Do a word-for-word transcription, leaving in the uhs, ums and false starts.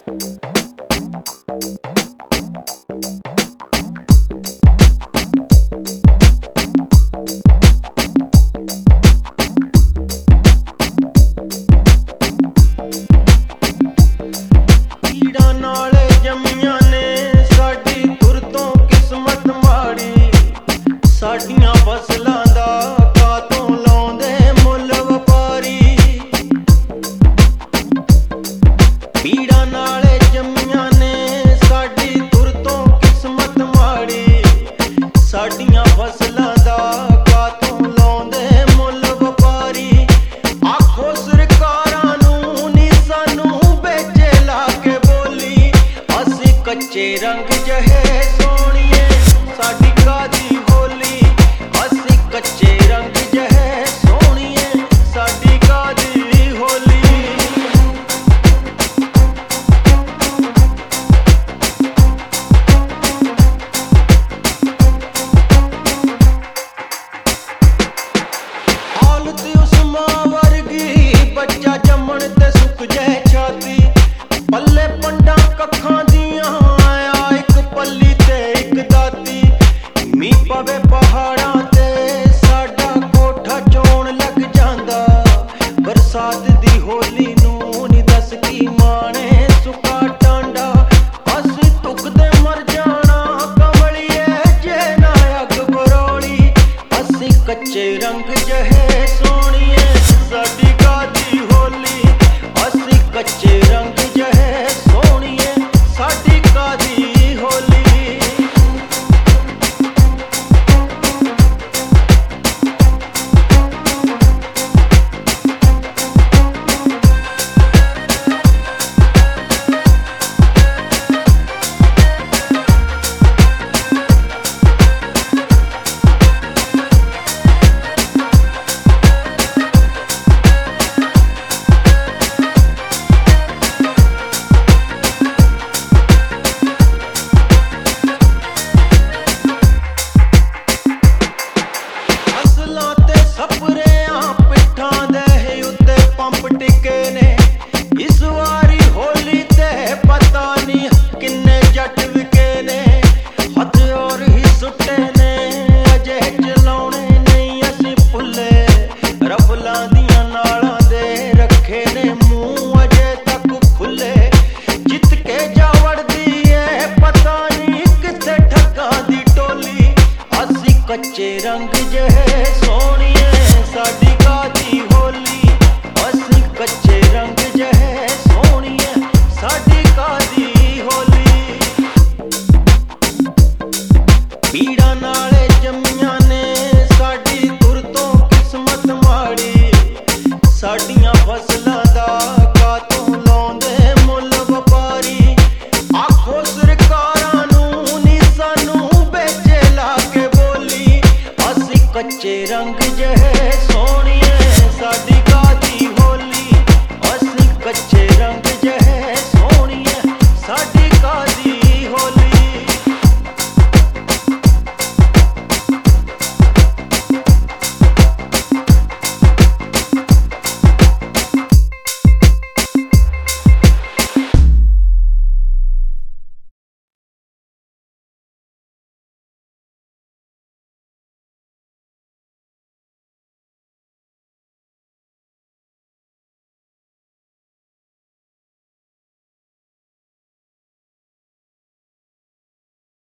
ਸਾਡੀਆਂ ਫਸਲਾਂ ਦਾ ਕਾਤੋਂ ਲਾਉਂਦੇ ਮੁੱਲ ਵਪਾਰੀ। ਪੀੜਾਂ ਨਾਲੇ ਜੰਮੀਆਂ ਨੇ ਸਾਡੀ ਤੁਰ ਤੋਂ ਕਿਸਮਤ ਮਾੜੀ। ਸਾਡੀਆਂ ਫਸਲਾਂ ਦਾ ਕਾਤੋਂ ਲਾਉਂਦੇ ਮੁੱਲ ਵਪਾਰੀ। ਆਖੋ ਸਰਕਾਰਾਂ ਨੂੰ ਨੀ ਸਾਨੂੰ ਵੇਚੇ ਲਾ ਕੇ ਬੋਲੀ। ਅਸੀਂ ਕੱਚੇ ਰੰਗ ਜਿਹੇ ਸੋਹਣੀਏ ਸਾਡੀ ਕਾਦੀ ਹੋਲੀ। ਅਸੀਂ ਕੱਚੇ ਰੰਗ ਜਿਹੇ ਸੋਹਣੀਏ ਸਾਡੀ ਕਾਦੀ ਹੋਲੀ। ਹਾਲਤ ਉਸ ਮਾਂ ਵਰਗੀ ਬੱਚਾ ਜੰਮਣ ਤੇ ਸੁੱਕ ਜਾਏ ਛਾਤੀ। ਪੱਲੇ ਪੰਡਾਂ ਕੱਖਾਂ ਦੀਆਂ ਆਇਆ ਇੱਕ ਪੱਲੀ ਤੇ ਇੱਕ ਦਾਤੀ। ਮੀਂਹ ਪਵੇ ਪਹਾੜਾਂ ਤੇ ਸਾਡਾ ਕੋਠਾ ਚੋਣ ਲੱਗ ਜਾਂਦਾ। ਬਰਸਾਤ ਦੀ ਹੋਲੀ ਨੂੰ ਨੀ ਦੱਸ ਕੀ ਮਾਣੇ ਸੁੱਕਾ ਟਾਂਡਾ। ਅਸੀਂ ਧੁੱਕਦੇ ਮਰ ਜਾਣਾ ਕਮਲੀਏ ਜੇ ਨਾ ਅੱਗ ਬਰੋਲੀ। ਅਸੀਂ ਕੱਚੇ ਰੰਗ ਜਿਹੇ ਸੋਹਣੀਏ ਸਾਡੀ ਕਾਦੀ ਹੋਲੀ। ਅਸੀਂ ਕੱਚੇ ਰੰਗ ਜਿਹੇ ਸੋਹਣੀਏ ਸਾਡੀ ਕਾਦੀ ਹੋਲੀ। ਸਪਰੇਆਂ ਪਿੱਠਾਂ ਦੇ ਉੱਤੇ ਪੰਪ ਟਿਕੇ ਨੇ। ਇਸ ਵਾਰੀ ਹੋਲੀ ਤੇ ਪਤਾ ਨੀ ਕਿੰਨੇ ਜੱਟ ਵਿਕੇ ਨੇ। ਹਥਿਆਰ ਹੀ ਸੁੱਟੇ ਨੇ ਅਜੇ ਚਲਾਉਣੇ ਨਹੀਂ ਅਸੀਂ ਭੁੱਲੇ। ਰਫਲਾਂ ਦੀਆਂ ਨਾਲਾਂ ਦੇ ਰੱਖੇ ਨੇ ਮੂੰਹ ਅਜੇ ਤੱਕ ਖੁੱਲੇ। ਜਿੱਤ ਕੇ ਜਾ ਵੜਦੀ ਏ ਪਤਾ ਨੀ ਕਿੱਥੇ ਠੱਗਾਂ ਦੀ ਟੋਲੀ। ਅਸੀਂ ਕੱਚੇ ਰੰਗ ਜਿਹੇ ਸੋਹਣੀਏ ਸਾਡੀ ਕਾਦੀ ਹੋਲੀ। ਅਸੀਂ ਕੱਚੇ ਰੰਗ ਜਿਹੇ ਸੋਹਣੀਏ ਸਾਡੀ ਕਾਦੀ ਹੋਲੀ। ਪੀੜਾਂ ਨਾਲੇ ਜੰਮੀਆਂ ਨੇ ਸਾਡੀ ਤੁਰ ਤੋਂ ਕਿਸਮਤ ਮਾੜੀ। ਸਾਡੀਆਂ ਫਸਲਾਂ ਦਾ ਕਾਤੋਂ ਲਾਉਂਦੇ ਮੁੱਲ ਵਪਾਰੀ। ਆਖੋ ਸਰਕਾਰਾਂ ਨੂੰ ਨੀ ਸਾਨੂੰ ਵੇਚੇ ਲਾ ਕੇ ਬੋਲੀ। ਅਸੀਂ ਕੱਚੇ ਰੰਗ ਜਿਹੇ ਸੋਹਣੀਏ ਸਾਡੀ ਕਾਦੀ ਹੋਲੀ। ਅਸੀਂ ਕੱਚੇ ਰੰਗ ਜਿਹੇ ਸੋਹਣੀਏ ਸਾਡੀ